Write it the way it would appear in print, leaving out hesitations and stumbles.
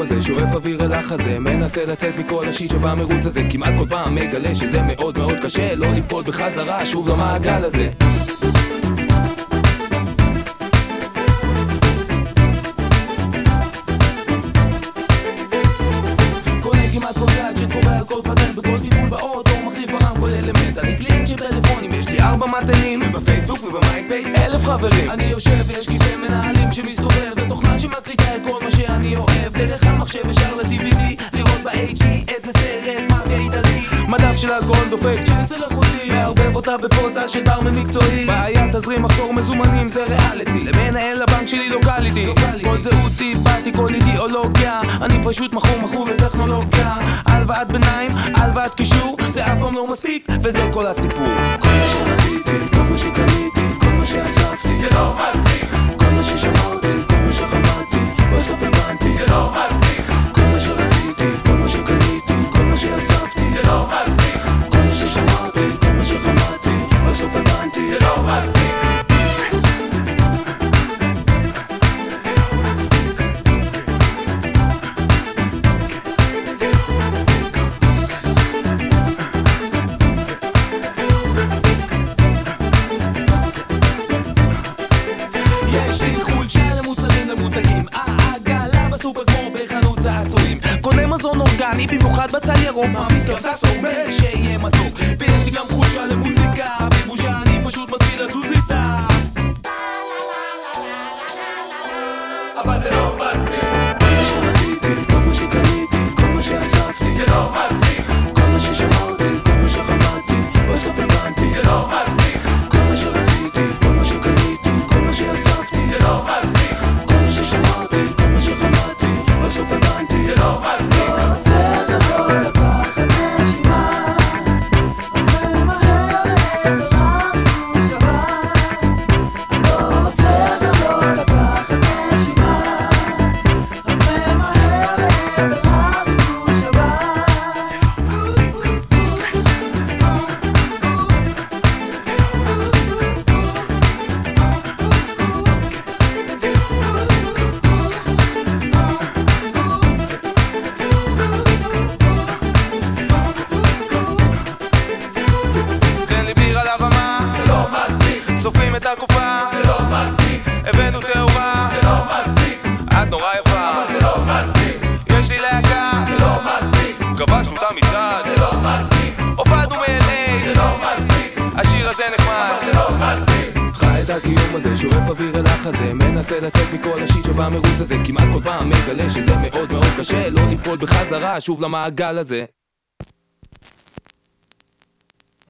הקיום הזה שואף אוויר אל החזה, מנסה לצאת מכל השיט שבמרוץ הזה, כמעט כל פעם מגלה שזה מאוד מאוד קשה לא ליפול בחזרה שוב למעגל הזה. קונה כמעט כל גאדג'ט, קורא על כל פטנט, בכל טיפול באוטו מחליף ברם כל אלמנט. אני קליינט של טלפונים, יש לי 4 מתנים, ובפייסבוק ובמייספייס 1000 חברים. אני יושב ויש כיסא מנהלים שמסתובב, ותוכנה שמקליטה את כל מה שאני אוהב דרך המחשב ישר ל-DVD, לראות ב-HD איזה סרט מאפיה איטלקי. מדף של אלכוהול דופק שניסר איכותי, מערבב אותה בפוזה של ברמן מקצועי. בעיה תזרים מחסור מזומנים זה ריאליטי, למנהל הבנק שלי לוקליטי. כל זהותי, באתי, כל אידיאולוגיה, אני פשוט מכור לטכנולוגיה. הלוואת ביניים, הלוואת קישור, זה אף פעם לא מספיק, וזה כל הסיפור. כל מה שרציתי, כל מה שקניתי, כל מה שאספתי, זה לא מספיק. כל מה ששמרתי, כל מה שחמרתי, בסוף הבנתי, זה לא מספיק. כל מה שרציתי, כל מה שקניתי, כל מה שאספתי, זה לא מספיק. כל מה ששמרתי, כל מה שחמרתי, בסוף הבנתי, זה לא מספיק. יש לי חולשה למוצרים למותגים, העגלה בסופר כמו בחנות צעצועים. קונה מזון אורגני במיוחד בצל ירוק, מעמיס כרטס אומר שיהיה מתוק. ויש לי גם חולשה למוזיקה, בבושה אני פשוט מתחיל לזוז איתה. אבל זה לא מספיק. כל מה שרציתי, כל מה שקניתי, כל מה שאספתי, זה לא מספיק. כל מה ששמרתי, כל מה שחמרתי, בסוף הבנתי, זה לא מספיק. כל מה שרציתי, כל מה שקניתי, כל מה שאספתי, זה לא מספיק. כל מה ששמרתי, כל מה שחמרתי, בסוף הבנתי, זה לא מספיק. לא רוצה לבוא לקחת נשימה, אני ממהר לעבר המחשבה. לא רוצה לבוא לקחת נשימה, אני ממהר לעבר המחשבה. תן לי ביר על הבמה, זה לא מספיק. סופרים את הקופה, זה לא מספיק. הבאנו תאורה, זה לא מספיק. את נורא יפה, אבל זה לא מספיק. יש לי להקה, זה לא מספיק. כבשנו את המצעד, זה לא מספיק. הופענו מ-LA, זה לא מספיק. השיר הזה נחמד, אבל זה לא מספיק. חי את הקיום הזה שואף אוויר אל החזה, מנסה לצאת מכל השיט שבמרוץ הזה, כמעט כל פעם מגלה שזה מאוד מאוד קשה לא ליפול בחזרה שוב למעגל הזה.